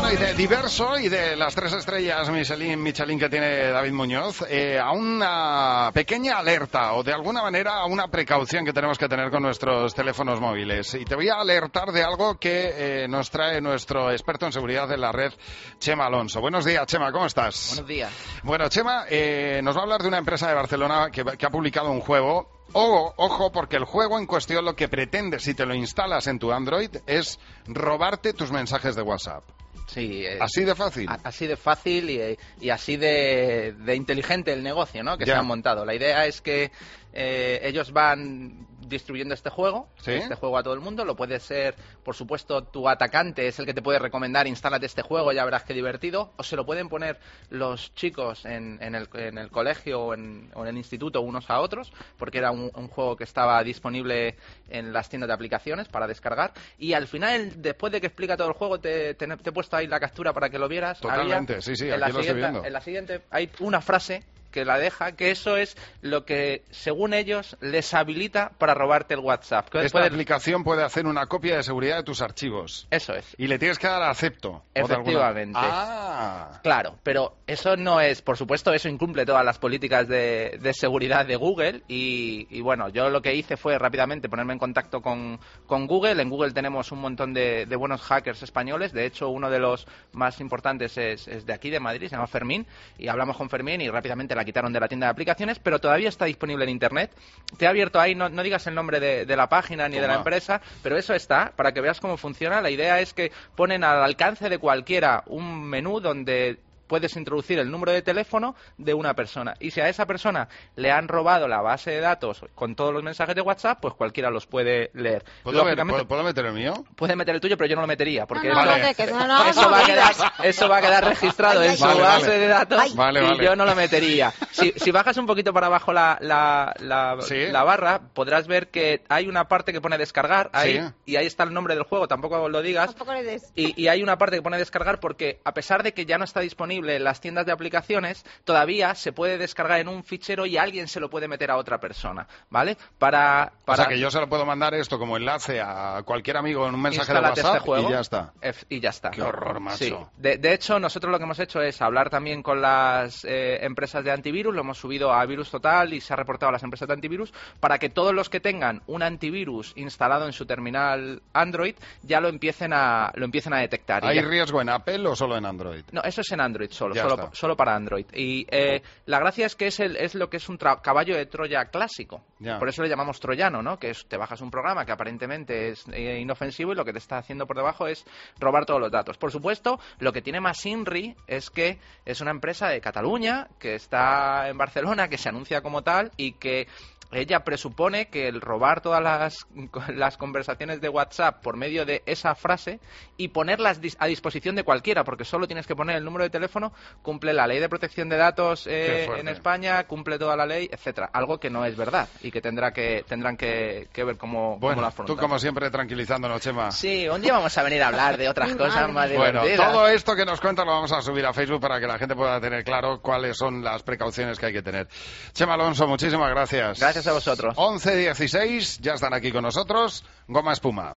y de diverso y de las 3 estrellas Michelin que tiene David Muñoz, a una pequeña alerta o de alguna manera a una precaución que tenemos que tener con nuestros teléfonos móviles. Y te voy a alertar de algo que nos trae nuestro experto en seguridad de la red, Chema Alonso. Buenos días, Chema, ¿cómo estás? Buenos días. Bueno, Chema nos va a hablar de una empresa de Barcelona que ha publicado un juego. Ojo, porque el juego en cuestión lo que pretende, si te lo instalas en tu Android, es robarte tus mensajes de WhatsApp. Sí, así de fácil. Así de fácil y así de inteligente el negocio, ¿no? Que se han montado. La idea es que ellos van distribuyendo este juego a todo el mundo. Lo puede ser, por supuesto, tu atacante es el que te puede recomendar, instálate este juego, ya verás qué divertido. O se lo pueden poner los chicos en el colegio o en el instituto unos a otros, porque era un juego que estaba disponible en las tiendas de aplicaciones para descargar. Y al final, después de que explica todo el juego, te he puesto ahí la captura para que lo vieras. Totalmente, aquí lo estoy viendo. En la siguiente hay una frase que la deja, que eso es lo que, según ellos, les habilita para robarte el WhatsApp. Esta aplicación puede hacer una copia de seguridad de tus archivos. Eso es. Y le tienes que dar a acepto. Efectivamente. Claro, pero eso no es, por supuesto, eso incumple todas las políticas de seguridad de Google y bueno, yo lo que hice fue rápidamente ponerme en contacto con Google. En Google tenemos un montón de buenos hackers españoles. De hecho, uno de los más importantes es de aquí, de Madrid, se llama Fermín, y hablamos con Fermín y rápidamente la quitaron de la tienda de aplicaciones, pero todavía está disponible en Internet. Te he abierto ahí, no digas el nombre de la página ni de la empresa, pero eso está, para que veas cómo funciona. La idea es que ponen al alcance de cualquiera un menú donde puedes introducir el número de teléfono de una persona. Y si a esa persona le han robado la base de datos con todos los mensajes de WhatsApp, pues cualquiera los puede leer. ¿Puedo meter el mío? Puedes meter el tuyo, pero yo no lo metería, porque eso va a quedar registrado en su base de datos y yo no lo metería. Si bajas un poquito para abajo la barra, podrás ver que hay una parte que pone descargar ahí, y ahí está el nombre del juego, tampoco lo digas. Y hay una parte que pone descargar porque, a pesar de que ya no está disponible en las tiendas de aplicaciones, todavía se puede descargar en un fichero y alguien se lo puede meter a otra persona, ¿vale? O sea, que yo se lo puedo mandar esto como enlace a cualquier amigo en un mensaje de WhatsApp este juego, y ya está. Y ya está. Qué horror, macho. Sí. De hecho, nosotros lo que hemos hecho es hablar también con las empresas de antivirus, lo hemos subido a Virus Total y se ha reportado a las empresas de antivirus para que todos los que tengan un antivirus instalado en su terminal Android ya lo empiecen a detectar. ¿Hay riesgo en Apple o solo en Android? No, eso es en Android solo para Android. Y la gracia es que es lo que es un caballo de Troya clásico. Por eso le llamamos troyano, ¿no? Que te bajas un programa que aparentemente es inofensivo y lo que te está haciendo por debajo es robar todos los datos. Por supuesto, lo que tiene más INRI es que es una empresa de Cataluña que está en Barcelona, que se anuncia como tal y que ella presupone que el robar todas las conversaciones de WhatsApp por medio de esa frase y ponerlas a disposición de cualquiera, porque solo tienes que poner el número de teléfono, cumple la ley de protección de datos en España, cumple toda la ley, etcétera. Algo que no es verdad y que tendrán que ver cómo lo afrontan. Tú como siempre tranquilizándonos, Chema. Sí, un día vamos a venir a hablar de otras cosas más divertidas. Bueno, todo esto que nos cuentas lo vamos a subir a Facebook para que la gente pueda tener claro cuáles son las precauciones que hay que tener. Chema Alonso, muchísimas gracias. Gracias a vosotros. 11:16, ya están aquí con nosotros, Goma Espuma.